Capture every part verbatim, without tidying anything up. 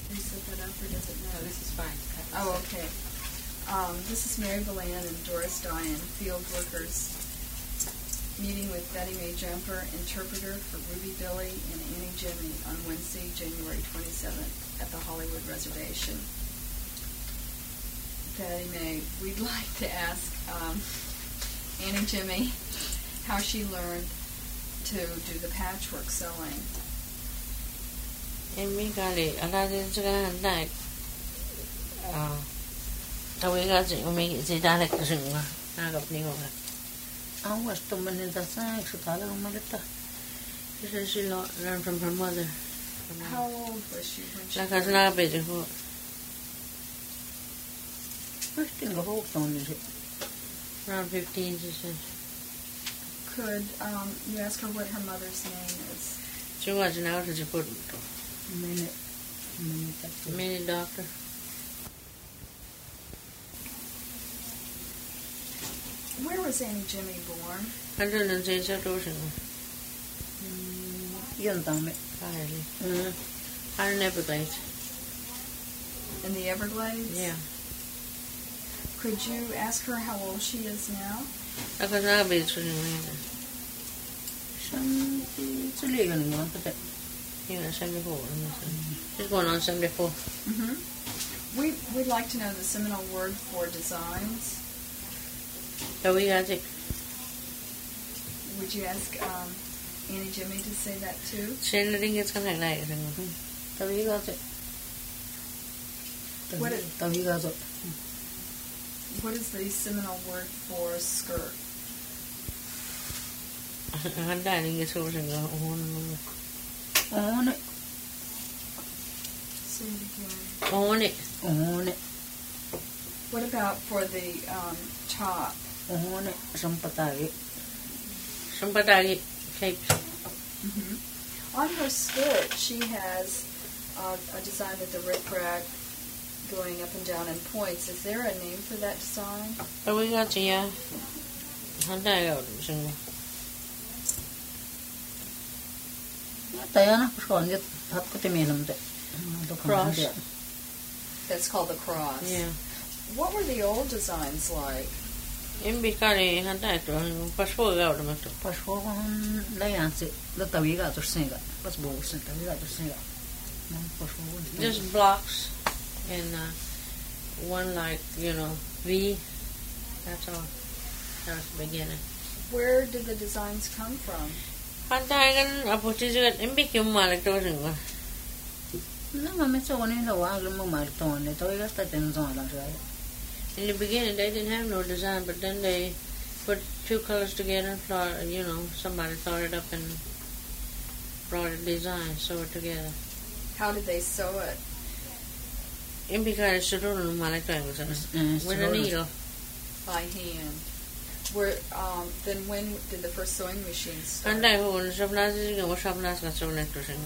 reset that up, or does it No, matter? this is fine. Oh, okay. Um, this is Mary Belan and Doris Dian, field workers, meeting with Betty Mae Jumper, interpreter for Ruby Billy and Annie Jimmy on Wednesday, January twenty-seventh at the Hollywood Reservation. Betty Mae, we'd like to ask um, Annie Jimmy how she learned to do the patchwork sewing. Emmi kali ala de zga dai ah tawi ga zi umi zi da le kusinga na ga ni ga I was to man in the sang so tala malita she said she learned from her mother. How old was she when she La ka na be de ho First thing I hope on is it. around fifteen she said. Could um, you ask her what her mother's name is? She was now to put Minute. Minute. mini doctor. Where was Annie Jimmy born? I don't know say so to sing. Yan dame. Highly. Mm. I never played. In the Everglades? Yeah. Could you ask her how old she is now? La ka na be to sing. Some it's a legal one, but Yeah, seventy-four. She's going on seventy-four. Mm-hmm. We, we'd like to know the Seminole word for designs. So we got it. Would you ask um, Annie Jimmy to say that too? She didn't get something like it. tawi got it. What is, Tawi got it. what is the Seminole word for skirt? I'm dying to get over and go on. On it. Say it again. On it. On it. What about for the um, top? On it. Some patagi. Somebody capes. Mm-hmm. On her skirt, she has uh, a design with the rip-rack going up and down in points. Is there a name for that design? So we got to, yeah. I'm dying out. Tayana kushon jet hat ko timinam de. Cross. That's called the cross. Yeah. What were the old designs like? In Bicari, I'm dying to passport out of it. Pasho kon layansi. La tawi got to singa. Pas bo sin tawi got to singa. Man pasho. Just blocks and uh, one like, you know, V. That's all. That was the beginning. Where did the designs come from? I'm dying. I put it in Bicum Malik. No, mami so one in the waggle mo marton. Le tawi got that in zone la right. In the beginning, they didn't have no design, but then they put two colors together and thought, you know, somebody thought it up and brought a design, sew it together. How did they sew it? In Bicari, Sudurun Malik with a needle. By hand. Where, um, then when did the first sewing machine start? And I hold Shabnaz is going to Shabnaz got so neck to sing.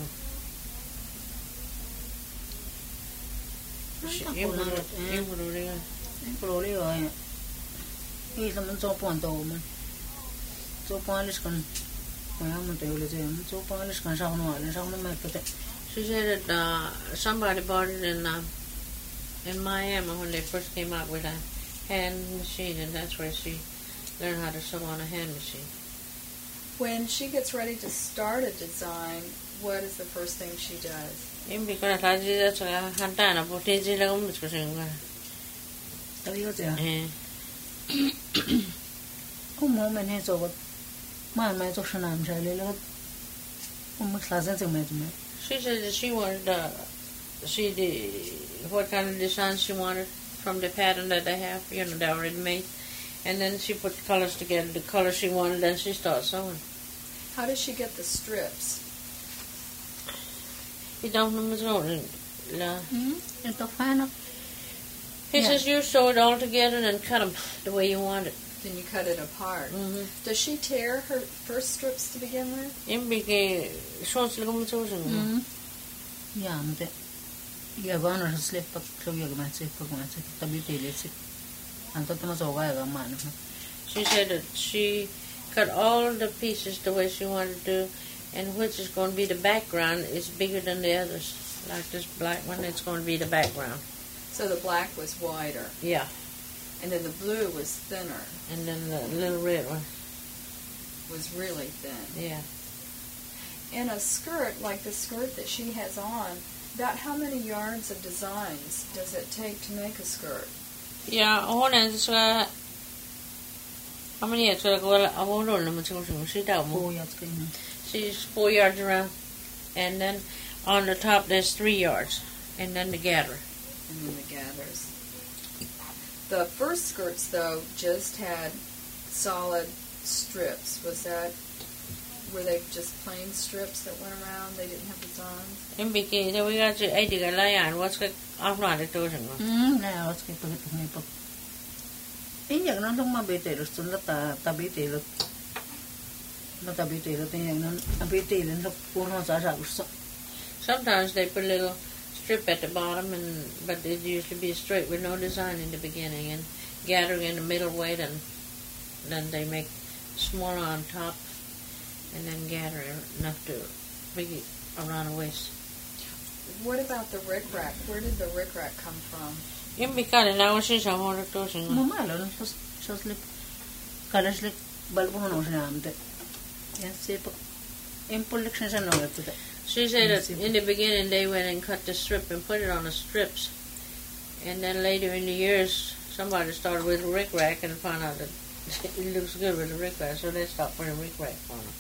Probably I. He's a man so point over. So polish can. I am to tell you, so polish can sound well, and sound like that. She said that uh, somebody bought it in uh, in Miami when they first came out with a hand machine, and that's where she learned how to sew on a hand machine. When she gets ready to start a design, what is the first thing she does? In because I did that's a hantana, but it's a little bit pushing. Tell you there. Eh. Oh, mom and his over. My my social name, Charlie. Almost doesn't make me. She said that she wanted uh, she did what kind of design she wanted from the pattern that they have, you know, they already made. And then she put the colors together, the color she wanted, and she started sewing. How does she get the strips? You don't know what's going on. Hmm? It's a fan of. He Yeah. says you sew it all together and cut them the way you want it. Then you cut it apart. Mm-hmm. Does she tear her first strips to begin with? In big shorts like I'm sewing. Hmm? Yeah, I'm there. Yeah, one or slip up, so you're going to say, for one second, the beauty is it. And that was a while, man. She said that she cut all the pieces the way she wanted to, and which is going to be the background is bigger than the others. Like this black one, it's going to be the background. So the black was wider, Yeah. and then the blue was thinner, And then the little red one. was really thin. Yeah. In a skirt, like the skirt that she has on, about how many yards of designs does it take to make a skirt? Ja, hon är så... How many yards? I won't know them until she down. Four yards. Mm. She's four yards around. And then on the top there's three yards. And then the gather. And then the gathers. The first skirts, though, just had solid strips. Was that... Were they just plain strips that went around? They didn't have designs? In bikini, so we got to eighty galayan. What's the... I'm not a dozen. Mm, now let's get it to me. In yang nan thong ma be te lo sun la ta ta be te lo. La ta be te lo tin yang nan a be te lo no ko no sa sa so. Sometimes they put a little strip at the bottom, and but it usually be straight with no design in the beginning, and gather in the middle weight, and then they make smaller on top, and then gather enough to be around the waist. What about the rickrack? Where did the rickrack come from? In bikini, now she's a more dozen. Mama lo so so slip. Kala slip bal ko no sa amte. Yan se pa. In production sa no to the. She said that in the beginning they went and cut the strip and put it on the strips. And then later in the years, somebody started with a rickrack and found out that it looks good with a rickrack, so they stopped putting rickrack on them.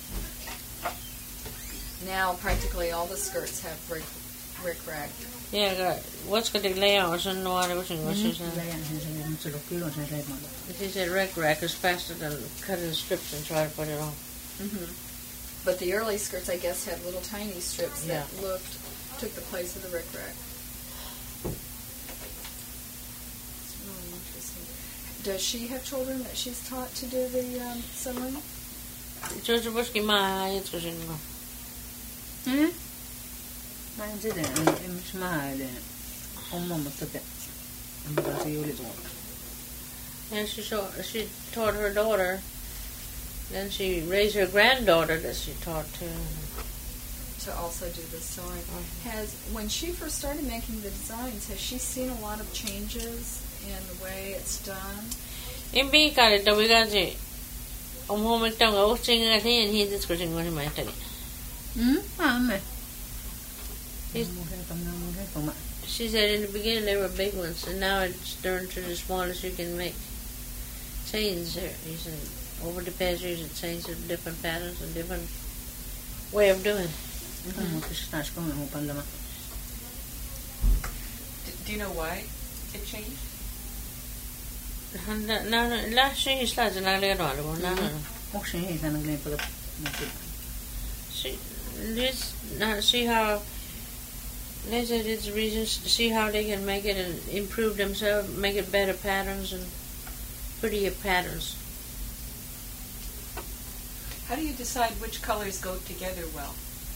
Now practically all the skirts have rick rickrack. Yeah, got, what's going to lay out? No water, what's in she said. She said rickrack is faster than cutting strips and try to put it on. Mm-hmm. But the early skirts, I guess, had little tiny strips Yeah. that looked, took the place of the rickrack. It's really interesting. Does she have children that she's taught to do the um, sewing? Georgia Bushki, my it's going to Hmm? Ma nje de em shma de. Omma mutete. Am ba se yole to. And she, saw, she taught her daughter. Then she raised her granddaughter that she taught to. To also do the sewing. Mhm. Has when she first started making the designs, has she seen a lot of changes in the way it's done? In bikini, the we got it. Um, home at the old singer, and he is discussing what he might tell it. Hmm? Ah me. He's- She said in the beginning they were big ones, and now it's turned to the smallest you can make. Chains there. He said over the past years it changed to different patterns and different way of doing. Mo kishnash ko mo pandama. Do you know why it changed? No, no, la she slides and I let on. No, no, no. O shin he tan ngle pa. See, this now see how. They said it's reasons to see how they can make it and improve themselves, make it better patterns and prettier patterns. How do you decide which colors go together well?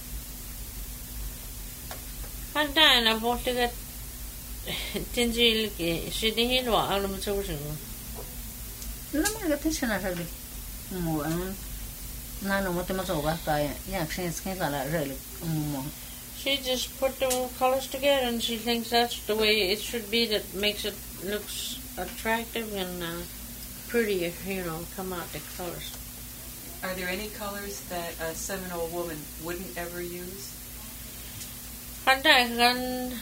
Han där när bort det tinjil ke shidi hin wa alu mutsusin. La ma ga tin shana ragli. Mo an na no mo te ma so ga ta ya. Ya kshin skin la la rele. Mo. She just put the colors together and she thinks that's the way it should be, that makes it looks attractive and uh, prettier, you know, come out the colors. Are there any colors that a Seminole woman wouldn't ever use? Han där kan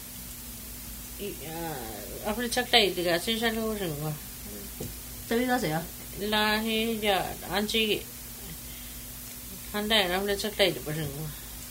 आपने चक्का ही दिखा शीशा लोग संग Ta vi ga se ya. ला ही जा आंची han där आपने चक्का ही दिखा संग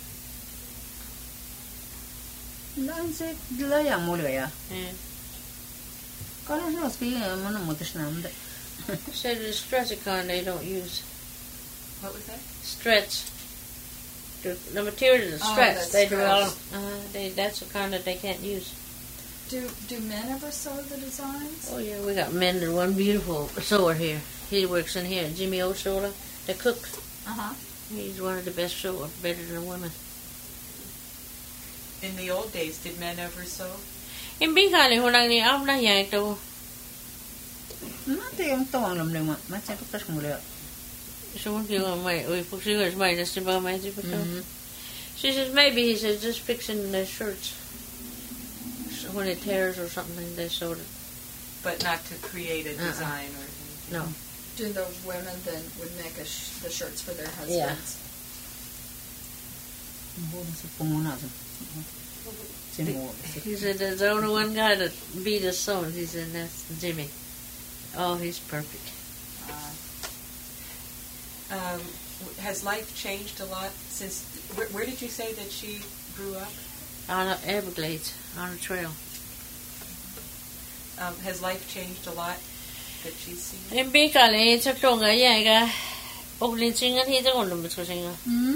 La se la ya mo le ya. eh Ka la so ski mo no mo te snam de. said the stretchicon they don't use What was that? stretch. The, the material is Oh, stretch. that's they do all. stretch. Uh, they that's the kind that they can't use. Do do men ever sew the designs? Oh yeah, we got men and one beautiful sewer here. He works in here, Jimmy O'Sola, the cook. Uh huh. He's one of the best sewers, better than women. In the old days, did men ever sew? In bikini, hunang ni am na yang to. Ma te yung tawang lam le ma. Ma te tas mo le. So what you want my we put you as my just about my Mhm. She says maybe he says just fixing the shirts. So when it tears or something, they sewed it. But not to create a Uh-uh. design or anything. No. Do the women then would make a sh- the shirts for their husbands? Yeah. He said there's only one guy that beat us sewing. He said that's Jimmy. Oh, he's perfect. Uh, um, w- has life changed a lot since? Where, where did you say that she grew up? On the Everglades, on a trail. Um, has life changed a lot that she's seen? En pikali sa tonga jäga. Oglin singan hita kondom betul singa. Hmm.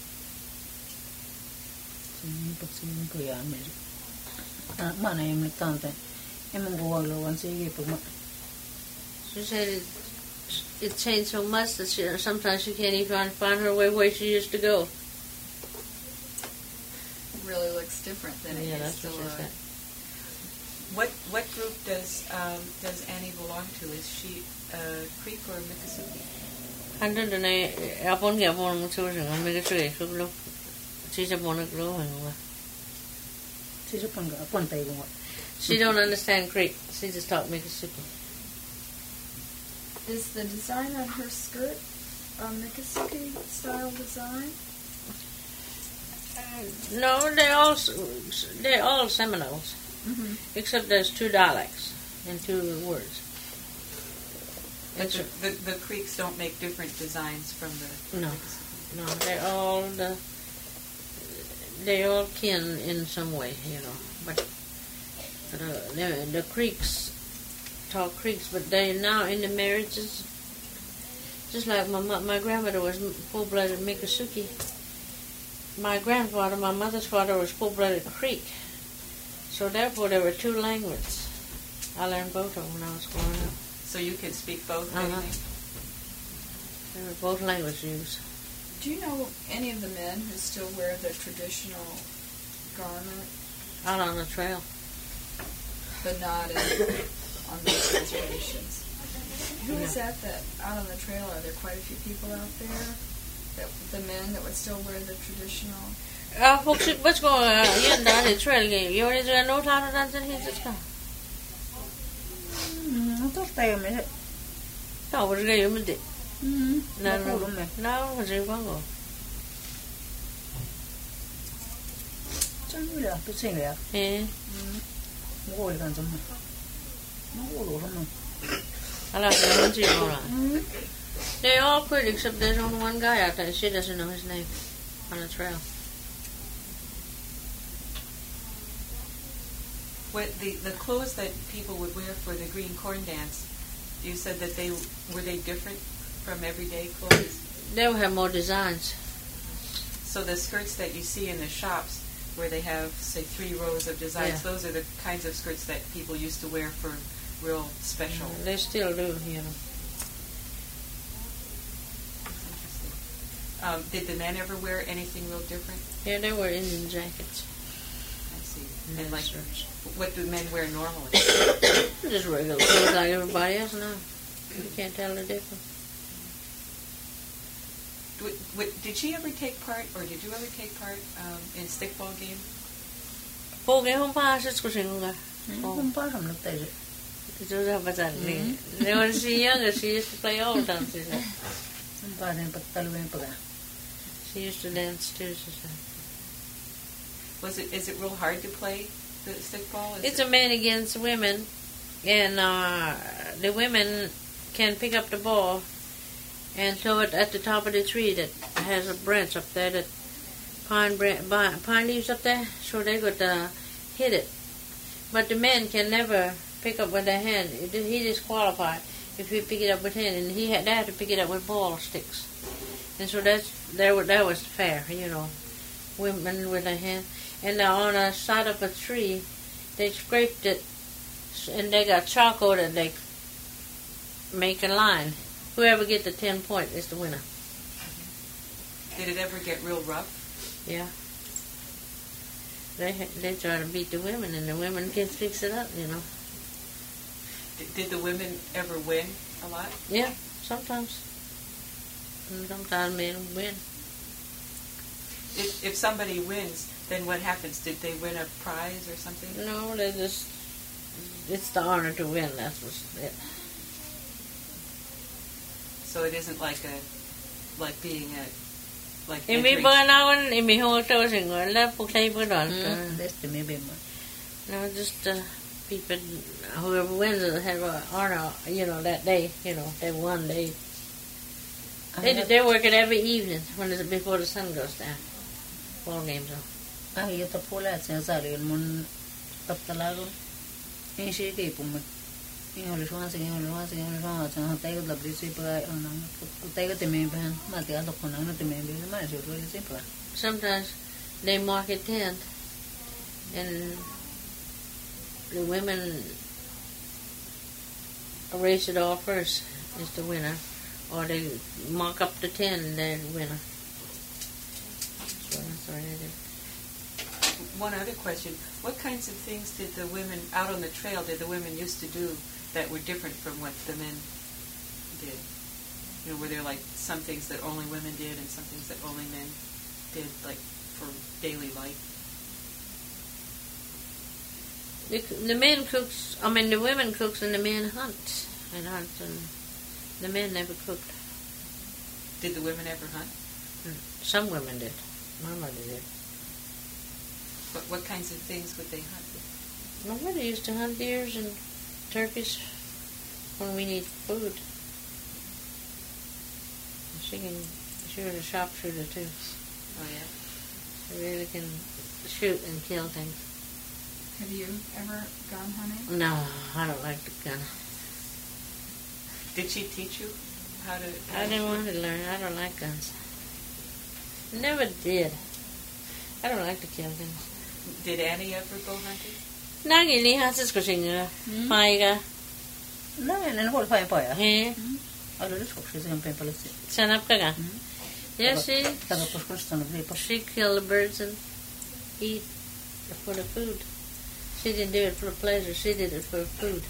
Sini pak sini ko ya mer. Ah, mana yang tante. Emang gua lawan sih pak mak. She said it, it changed so much that she, sometimes she can't even find her way where she used to go. It really looks different than it Yeah, used that's to what she look. said. What what group does um, does Annie belong to? Is she uh, Creek or Miccosukee? Hundred and eight. Upon get one of the children, I make a tree. She's a one of the Sih pun gak pun tahu gua. She don't understand Creek. She just talk Miccosukee. Is the design on her skirt a Miccosukee style design? No, they all they're all Seminoles, Mm-hmm. except there's two dialects and two words. But It's the, the, the Creeks don't make different designs from the No. Miccosukee. no, they're all the they all kin in some way, you know. But uh, the the Creeks talk Creeks, but they now in the marriages, just like my mo- my grandmother was full-blooded Miccosukee. My grandfather, my mother's father, was full-blooded Creek. So therefore, there were two languages. I learned both of them when I was growing up. So you can speak both, I Uh-huh. think? There were both languages used. Do you know any of the men who still wear the traditional garment, Out on the trail. but not in, on these reservations? Who is No. that that out on the trail? Are there quite a few people out there? That the men that would still wear the traditional? Ja, folk what's going on? Igen där i trail game. Gör ni det något annat än den hittills ska? Hmm, terus tahu mer. Ja, vad ska jag med det? Hmm. Nej, Vad får du med? nej, vad ska jag gå? Jangan lah, tu sih ya. Eh, Gua kan sama. Mau lu kan. alla ska man inte göra. Hmm. They're all pretty except there's only one guy out there. She doesn't know his name on the trail. What the, the clothes that people would wear for the green corn dance, you said that they were they different from everyday clothes? They will have more designs. So the skirts that you see in the shops where they have, say, three rows of designs, Yeah. those are the kinds of skirts that people used to wear for real special. They still do, you know. Um, did the men ever wear anything real different? Yeah, they wear Indian jackets. I see. And And like, shirts. what do men wear normally? Just regular clothes like everybody else now. You can't tell the difference. What, what, did she ever take part, or did you ever take part um, in stickball game? Påge hon på sig skulle sjunga. Kung pa ram nak tayo. It was up at When she younger, she used to play all dances. Kung pa rin pagtaluin pa ka. She used to dance too. She said. Was it? Is it real hard to play the stickball? Is It's it, a man against women, and uh, the women can pick up the ball and throw it at the top of the tree that has a branch up there, that pine bran- bi- pine leaves up there, so they could uh, hit it. But the men can never pick up with their hand. It- He disqualified if he pick it up with hand, and he had they had to pick it up with ball sticks. And so that's that was, that was fair, you know, women with their hand. And now on the side of a tree, they scraped it, and they got charcoal that they make a line. Whoever get the ten point is the winner. did it ever get real rough? Yeah. They they try to beat the women, and the women can fix it up, you know. Did, did the women ever win a lot? Yeah, sometimes. And sometimes men win. if, if somebody wins, then what happens? Did they win a prize or something? No, they just, it's the honor to win, that's what's it. So it isn't like a, like being a, like Imi entering- ba naman, imi ho to sing wala po kayo po doon. Mm, that's the maybe mo. No, just uh, people, whoever wins it have an honor, you know, that day, you know, they won, they, they, they work it every evening when it's before the sun goes down. Ball games on. Ah, iya ta pula at sinasali yun mun taptalagon. Yung siya kayo pumag. Yung ulit wang sige, ulit wang sige, ulit wang sige. Tayo labdi siya pa, ano, tayo timibahan. Mati ato ko na, ano timibahan. Mana siya ulit siya pa. Sometimes they mark it tenth, and the women erase it all first is the winner, or they mark up the ten and they're the winner. So that's what I did. One other question. What kinds of things did the women, out on the trail, did the women used to do that were different from what the men did? You know, were there like some things that only women did and some things that only men did, like for daily life? The, the men cooks, I mean the women cooks and the men hunt and hunt, and the men never cooked. Did the women ever hunt? Some women did. My mother did. What, what kinds of things would they hunt? My mother used to hunt deers and turkeys when we need food. She can, she was a sharpshooter too. Oh yeah. She really can shoot and kill things. Have you ever gone hunting? No, I don't like the gun. Did she teach you how to? How I to didn't shoot? want to learn. I don't like guns. Never did. I don't like to kill things. Did Annie ever go hunting? Nagili hasis ko singa. Paiga. Na, ano ko pa pa ya. Eh, Ano rin ko siya ng pempalasi. sanap ka ka. Yes, she, Taga po ko sa ng pa. she killed the birds and eat for the food. She didn't do it for pleasure. She did it for food.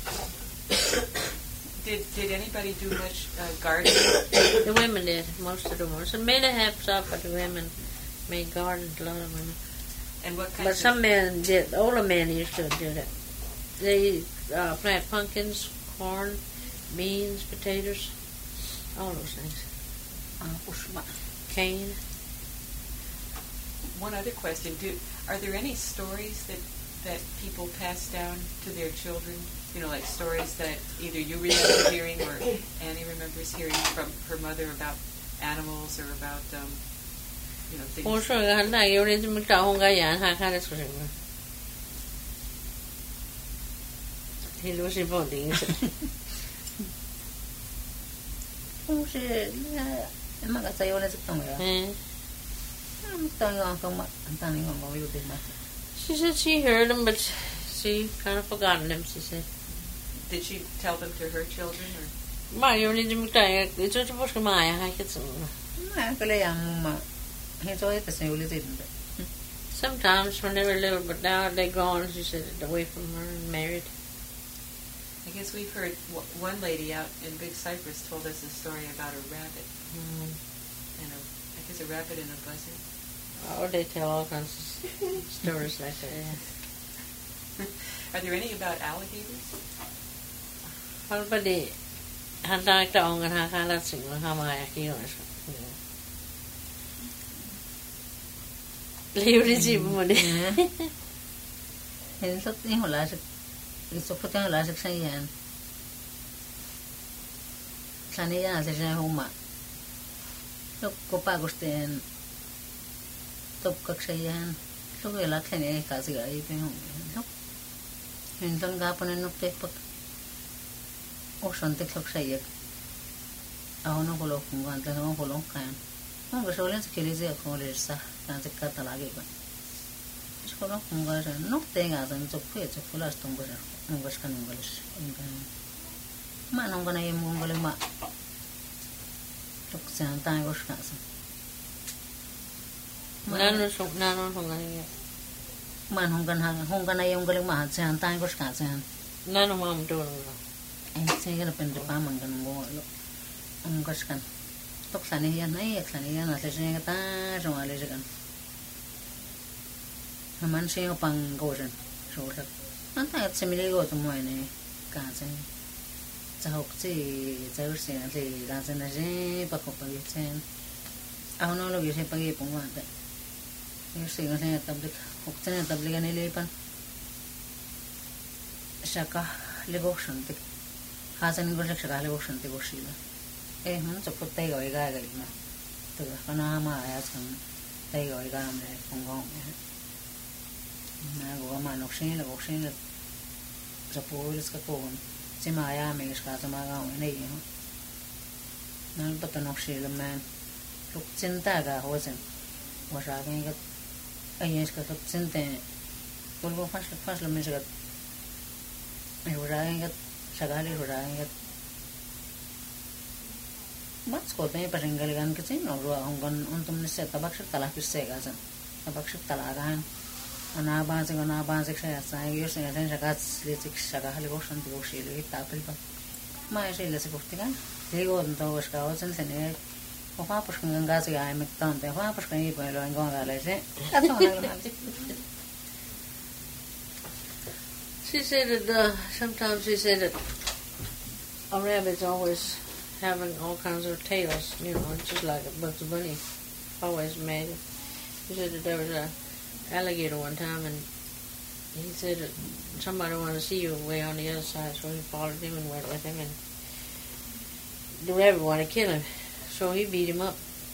Did Did anybody do much uh, gardening? The women did, most of the women. So made a half stop, but the women made gardens, a lot of women. And what kinds But of some men did, older men used to do that. They uh, plant pumpkins, corn, beans, potatoes, all those things. Ah, pusma. Cane. One other question: Do are there any stories that that people pass down to their children? You know, like stories that either you remember hearing or Annie remembers hearing from her mother about animals or about um, you know things. Also, handa yung rin mo taong gaya, hakalas ko siya. Hilo si Boding. Kung siya, magasayo na sa tong ya. Eh. Ang tanong ang kama, ang tanong ang mga yutin mas. She said she heard them, but she kind of forgotten them, she said. Did she tell them to her children or? Ma, yung rin mo tayo, ito sa pos kumaya, hakit sa mga. Ma, kaya yung ma, hito ito sa ulitin. Sometimes when they were little, but now they're gone, she said, away from her and married. I guess we've heard w- one lady out in Big Cypress told us a story about a rabbit Mm. and a, I guess a rabbit and a buzzard. Oh, they tell all kinds of stories like that, yeah. Are there any about alligators? Well, but the handa ka ang nakakalat sa mga kamaya kiyo. Liyo rin si mo din. Hindi sa tingin wala sa, gusto ko tingin wala sa sayan. Sana yan, sa siya huma. So, ko pa gusto yan, top kak sayan. So, kaya lak siya niya, kasi ka ipin huma. So, hintan ka pa na nuktek pag, o santik sak sayak. Ako nang kulok kung kanta nang kulok kayan. Kung gusto ulit sa kilisi ako ulit sa, kansi ka talagi ko. Sekolah mungkin nok tengah dan cokpe cokpulas tunggu sah nunggu sekarang nunggulis mungkin mak nunggu na yung nunggu mak cok siang tang gos nasa Nano sung nano sung nga. man hongkan hang hongkan na yung galing mak siang tang gos nasa Nano mam do no. eh saya kan pendek paman kan nunggu lo nunggu sekarang tok sana yan ay sana yan nasa saya kata semua lagi kan man siya pang gosan so sa anta at simili go to mo ne ka sen sa hok si sa ursi na si la sen na je pa ko pa sen a no lo gise pagi pong wa ta ursi nga sen tablik hok sen tablik ni lepan shaka lego shanti hasan go shaka lego shanti go shila eh man so putte go ga ga na to kana ma ya san tai go ga me pong go na go ma no shin lo shin lo sa pulis ka ko si maya me ska sa ma ga ne yo na pa to no shi lo man luk chin ta ga ho sen wa sa ga ga ai es ka luk chin te por go fas fas lo me sa ga ai wa ga sa ga le wa ga mas ko te pa ringal gan ke chin no ro ang gan on tum ne se tabak se tala pis se ga san tabak se tala gan ana ba se ana ba se se sa yo se ga sa ga le se sa ga le go shan de go shi le ta pel pa ma se le se ko tigan le go on to ska o sen se ne o fa pues con gas ga me tan te fa pues con i pues lo en go ga le se ta to na ma She said that uh, sometimes she said that a rabbit's always having all kinds of tails, you know, just like a Bugs Bunny, always made. He said that there was a alligator one time, and he said that somebody wanted to see you way on the other side, so he followed him and went with him, and the rabbit wanted to kill him, so he beat him up.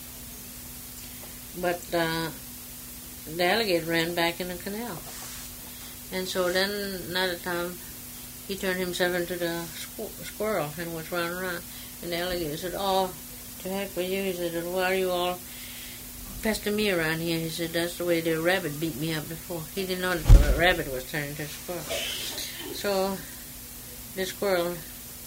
But uh, the alligator ran back in the canal. And so then another time he turned himself into the squ- squirrel and was running around. And the alligator said, "Oh, to heck with you." He said, "Why are you all pestering me around here?" He said, "That's the way the rabbit beat me up before." He didn't know that the rabbit was turned into a squirrel. So the squirrel,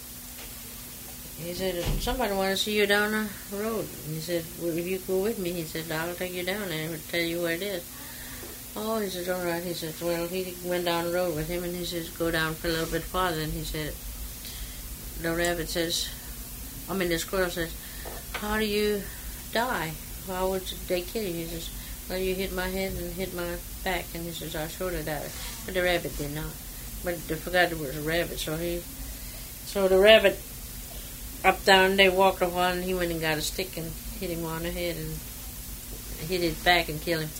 he said, "Somebody wants to see you down the road." And he said, "Well, if you go with me," he said, "I'll take you down there and tell you where it is." Oh, he said, "All right." He said, well, he went down the road with him, and he says, "Go down for a little bit farther." And he said, the rabbit says, I mean, the squirrel says, "How do you die? How would they kill you?" He says, "Well, you hit my head and hit my back." And he says, "I sort of died." But the rabbit did not. But they forgot it was a rabbit, so he, so the rabbit up down, they walked a while, and he went and got a stick and hit him on the head and hit his back and killed him.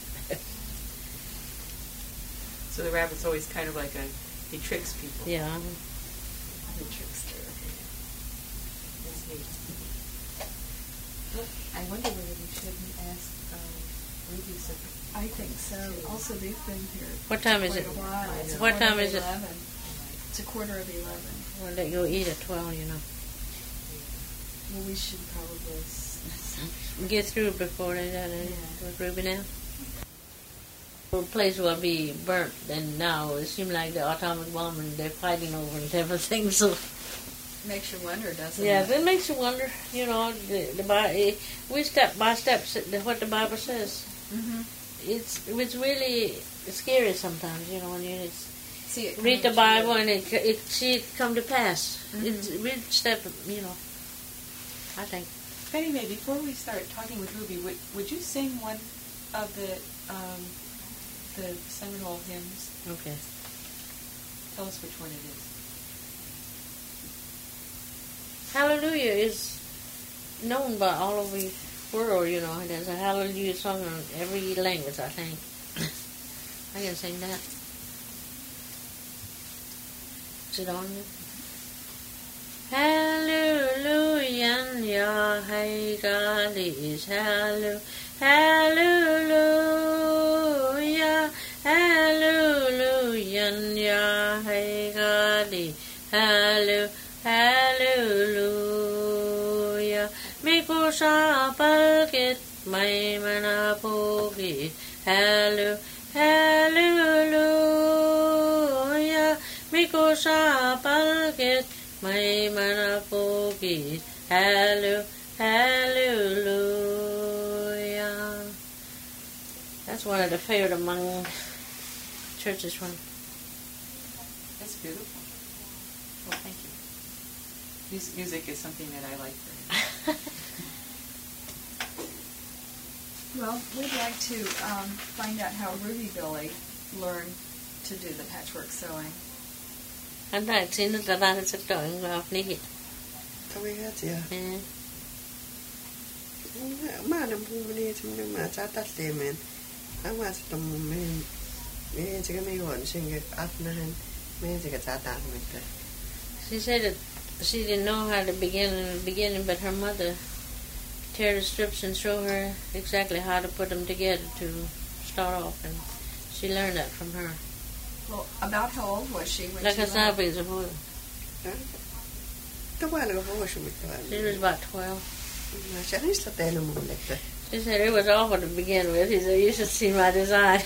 So the rabbit's always kind of like a, he tricks people. Yeah. The trickster. That's neat. Well, I wonder whether we shouldn't ask um, Ruby something. I think so. Also, they've been here What time is quite it? a while. It's a What quarter time of is it? eleven. It's a quarter of eleven. Well, they go eat at twelve, you know. Well, we should probably s- Get through before they done it. Yeah. With Ruby now. The place will be burnt, and now it seems like the atomic bomb, and they're fighting over it, everything. So makes you wonder, doesn't yeah, it? that makes you wonder. You know, the, the Bi- we step by step the- what the Bible says. Mm-hmm. It's it's really scary sometimes. You know, when you it's, See it read the coming true. Bible and it it see it come to pass. Mhm. It's read step. You know, I think. Betty Mae, before we start talking with Ruby, would, would you sing one of the um, the Seminole hymns? Okay. Tell us which one it is. Hallelujah is known by all over the world, you know. There's a Hallelujah song in every language, I think. I can sing that. Is it on there? Hallelujah, ya hey God is hallelujah, hallelujah, hallelujah, ya hey God is hallelujah, hallelujah. Miko sa palkit may manapogi, hallelujah, hallelujah. Miko sa palkit may manapogi, hallelujah, hallelujah. That's one of the favorite among churches. One. That's beautiful. Well, thank you. Mus- music is something that I like very much. Well, we'd like to um, find out how Ruby Billy learn to do the patchwork sewing? Hän näet sinne tätä nyt se toin gaaf nihin. Tawigatia. Eh. Mä en puhu niitä, mä saatat liimeen. Mä sitten mun mihin. Mihin sekä me juon sen afnahen. Mihin sekä saatat mitä. She said that she didn't know how to begin in the beginning, but her mother tear the strips and show her exactly how to put them together to start off, and she learned that from her. Well, about how old was she when Like she I learned? said, it's a boy. Tavallaan vuosi mitä. She was about twelve. Mä se niistä teillä mulle, että She said it was awful to begin with. He said, you should see my design.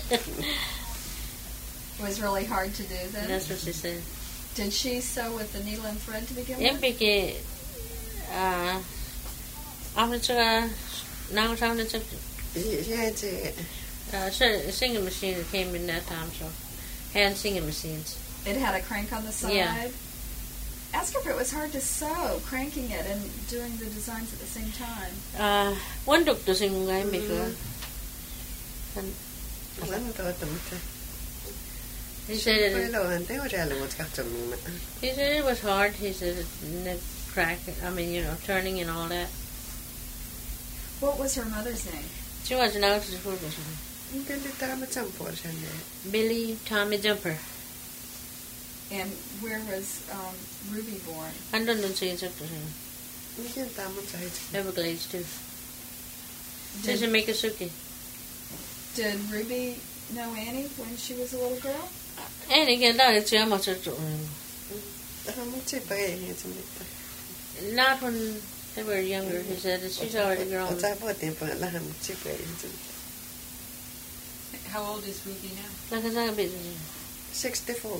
It was really hard to do then? That's what she said. Did she sew with the needle and thread to begin Em with? became, uh, after took now time to took, jäi se uh, so- singing machine came in that time, so hand singing machines. It had a crank on the side? Yeah. Ask her if it was hard to sew, cranking it and doing the designs at the same time. Uh, one took the singing game before. And Olen tuota, mutta he said it, Pailohan teorialla mut katsomaan. he said it was hard. He said it neck crack, I mean, you know, turning and all that. What was her mother's name? She wasn't out to the food or something. Kyllä tämä sampuolisen. Billy Tommy Jumper. And where was um, Ruby born? I don't know si something. Miten tämä mut sait? Everglades too. Did, Did make a suki. did Ruby know Annie when she was a little girl? And again, that is how much it Tähän mut sepä ei niitä mitään. Not when they were younger. He said that she's already grown. Oot sä vuoteen paljon lähden, mut sepä ei niitä mitään. How old is Ruby now? Like I said, busy. sextiofour.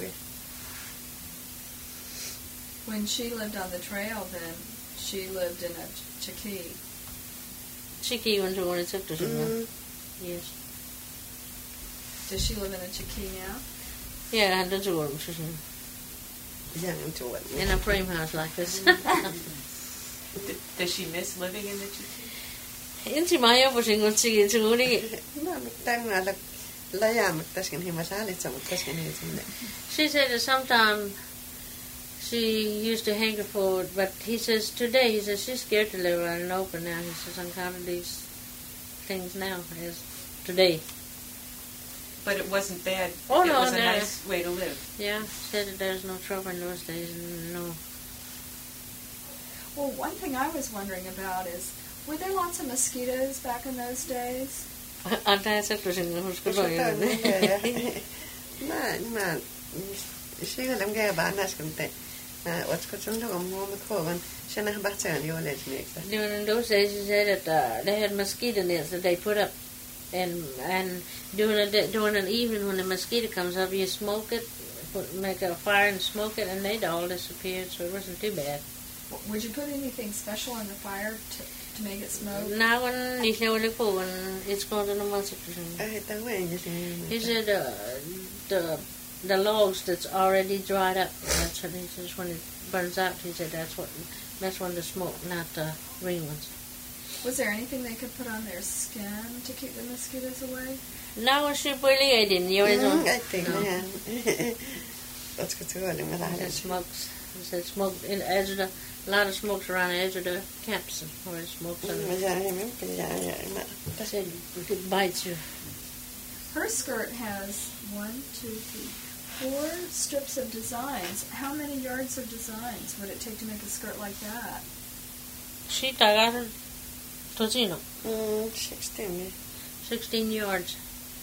When she lived on the trail, then she lived in a Chikee. Chiki went to one and took to Mm. Yes. Does she live in a Chikee now? Yeah, I don't do it. Jään tuolla. In a frame house like this. D- Does she miss living in the Chikee? Inti mä jopusin, kun Chiki tuli. Mä mitään mä la lajaa, mutta täsken hieman saalitsä, mutta täsken ei sinne. She said that sometime she used to hanker for it, but he says today, he says she's scared to live out in the open now. He says I'm kind of these things now as today. But it wasn't bad. Oh, it no, was a no. nice way to live. Yeah, said that there's no trouble in those days. No. Well, one thing I was wondering about is, were there lots of mosquitoes back in those days? Antaa ja septusin, kun husko Koska tää on nimeä. toi. Mä, mä, siellä on käyvää äsken, että mä ootko sun luon muomat kovan, sen on bahtsaan juoleet niitä. During those days, he said that uh, they had mosquito nets that they put up, and and during the day, during an evening when the mosquito comes up, you smoke it, put, make a fire and smoke it, and they'd all disappeared, so it wasn't too bad. W- Would you put anything special in the fire to, to make it smoke? Now when you know the pool, when it's going to the mosquito. Ai, tää on enkä He siinä. said uh, the the logs that's already dried up. That's what he says when it burns out. He said that's what that's when the smoke, not the green ones. Was there anything they could put on their skin to keep the mosquitoes away? Now she really I didn't. You always Mm, on. äittiin nähdään. Ootko tuolla, mä lähden. It smokes. He said smoke in the edge of the, a lot of smokes around the edge of the camps where it smokes. Mä And jään hieman, mä jään jään. Mä he said it bites you. Her skirt has one, two, three, four strips of designs. How many yards of designs would it take to make a skirt like that? She got Tocino, Mm, sixteen. sixteen yards.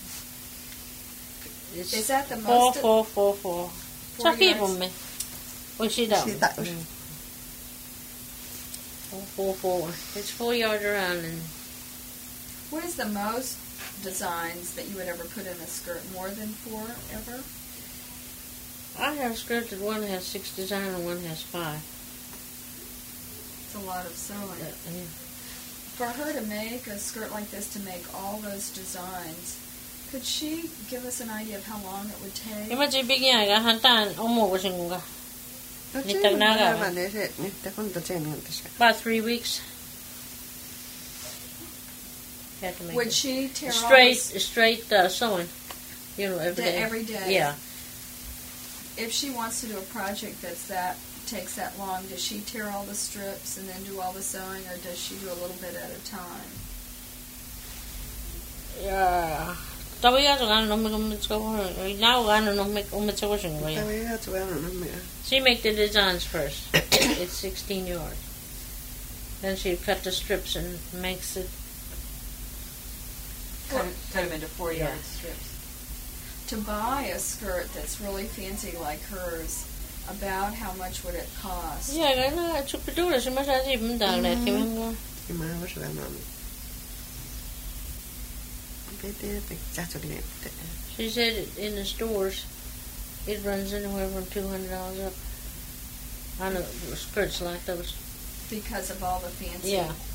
It's Is that the four, most? four, four, four. Four Sa yards. kiipumme. Oi sitä on. Sitä on. Mm. Four, four, four. It's four yards around and What is the most designs that you would ever put in a skirt? More than four ever? I have skirts that one has six design and one has five. It's a lot of sewing. Uh, yeah. For her to make a skirt like this, to make all those designs, could she give us an idea of how long it would take? Ja mä tii pikin aikaa hän tään omuukosin kuinka. No Niitä se on näkää. aivan se, nyt kun sen on tässä. About three weeks. Had to make Would it. she tear all straight this? straight uh, sewing. You know, every Day- day. every day. Yeah. If she wants to do a project that's that takes that long, does she tear all the strips and then do all the sewing, or does she do a little bit at a time? 야, 따위가지고 가는 놈이 엄청 나고 가는 놈이 엄청 오신 거야. Tawiga tuwano na miya. She make the designs first. It's sixteen yards. Then she cut the strips and makes it. Cut, cut them into four Yeah. yard strips. To buy a skirt that's really fancy like hers, about how much would it cost? Yeah, 그나 축구도를 심어서 입는다 그래. 그러면 Ima wa tuwano na. Bete pe chacho ni te. she said in the stores it runs anywhere from two hundred dollars up on a skirts like those. Because of all the fancy. Yeah.